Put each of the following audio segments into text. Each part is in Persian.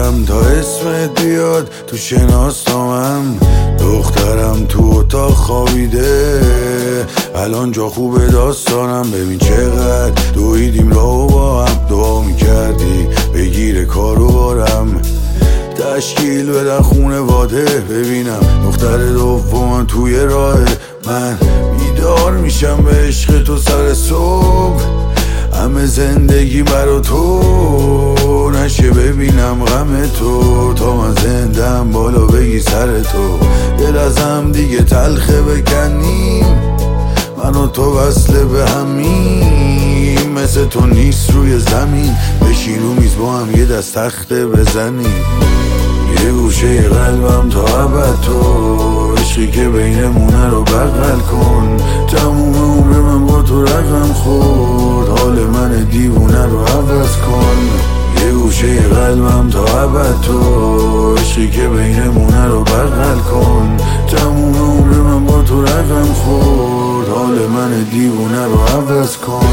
بودم تا اسمت بیاد تو شناسنامم. دخترم تو اتاق خوابیده، الان جا خوبه داستانم. ببین چقدر دویدیم راهو با هم، دعا میکردی بگیره کارو بارم. تشکیل بدن خونواده، ببینم دختر دومم توی راه. من بیدار میشم به عشق تو سر صبح، همه زندگی برا تو نشه ببینم غم تو. تا من زندم بالا بگی سر تو، دل ازم دیگه تلخه بکنیم، من و تو وصله به همیم. مثل تو نیست روی زمین، بشین و میز با هم یه دست تخته بزنیم. یه گوشه قلبم تا ابد تو، عشقی که بینمونه رو بغل کن. تموم عمر من با تو رقم خورد، حال من دیوونه رو عوض کن. یه گوشه قلبم تا ابد تو، عشقی که بینمونه رو بغل کن. تموم عمر من با تو رقم خورد، حال من دیوونه رو عوض کن.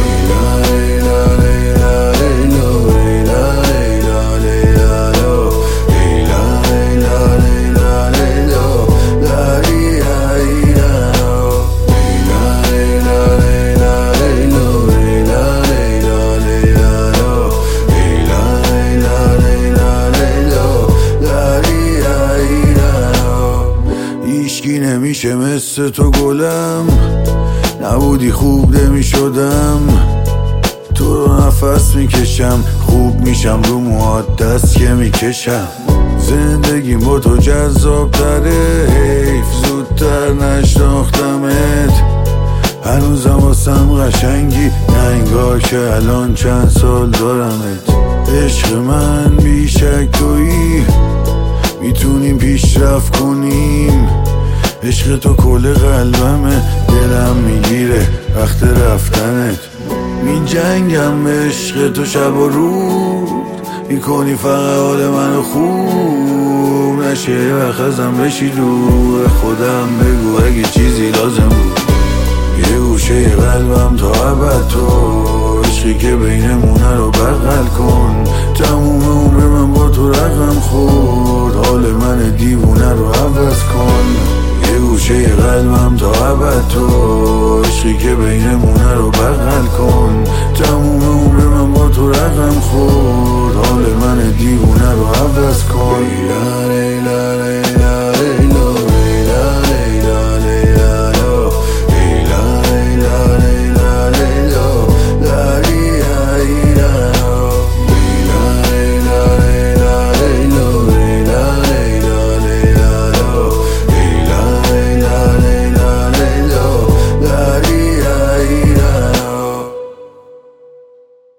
هیچکی نمیشه مثل تو گلم، نبودی خوب نمیشدم. تو رو نفس میکشم، خوب میشم رو موهات دست که میکشم. زندگیم با تو جذاب تره، حیف زودتر نشناختمت. هنوزم واسم قشنگی، نه انگار که الان چند سال دارمت. عشق من بیشک تویی، میتونیم پیشرفت کنیم. عشق تو کل قلبمه، دلم میگیره وقت رفتنت. می جنگم به عشق تو شب و روز، میکنی فقط حال منو خوب. نشه یه وقت ازم بشی دور، خودم بگو اگه چیزی لازم بود. یه گوشه قلبم تا ابد تو، عشقی که بینمونه رو بغل کن. تموم عمر من با تو رقم خورد، حال من دیوونه رو عوض کن. یه گوشه قلبم تا ابد تو، عشقی که بینمونه رو بغل کن. تموم عمر من با تو رقم خورد، حال من دیوونه رو عوض کن.